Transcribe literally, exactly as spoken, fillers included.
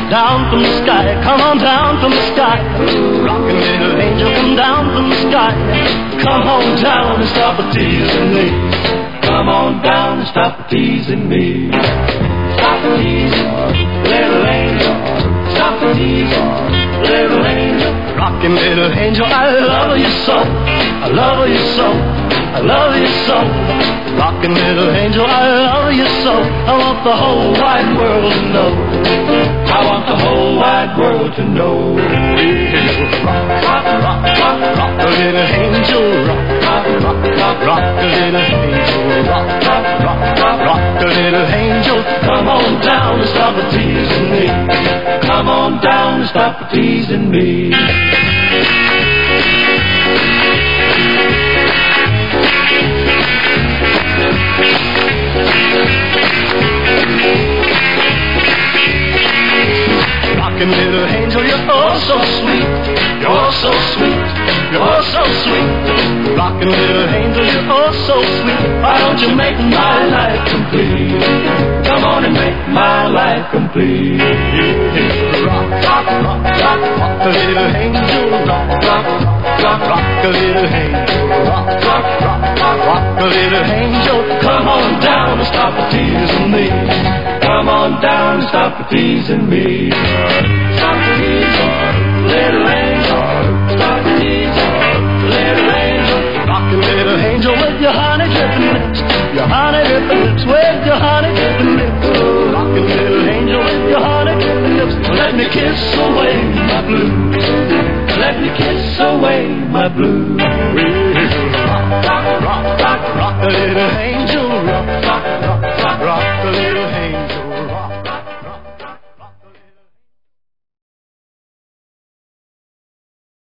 down from the sky, come on down from the sky. Rockin' little angel, come down from the sky. Come on down and stop teasing me. Come on down and stop teasing me. Stop teasing, little angel. Stop teasing, little angel. Rockin' little angel, I love you so. I love you so. I love you so. Rockin' little angel, I love you so. I want the whole wide world to know. I want the whole wide world to know. Rock, rock, rock, rock, rock a little angel. Rock, rock, rock, rock a little angel. Rock, rock, rock, rock, rock a little angel. Come on down and stop teasing me. Come on down and stop teasing me. Rockin' little angel, you're oh so sweet. You're so sweet. You're so sweet. Rockin' little angel, you're oh so sweet. Why don't you make my life complete? Come on and make my life complete. Rock, rock, rock, rock, rock a little angel. Rock, rock, rock, rock a little angel. Rock, rock, rock, rock, rock a little angel. Come on down and stop teasing me. Come on down and stop teasing me. Stop teasing, little angel. Stop teasing, little angel. Rockin' little angel with your honey drippin' lips. Your honey drippin' lips with your honey drippin' lips. Rockin' little angel with your honey drippin' lips. Let me kiss away my blues. Let me kiss away my blues. Rock, rock, rock, rock, rock a little angel. Rock, rock.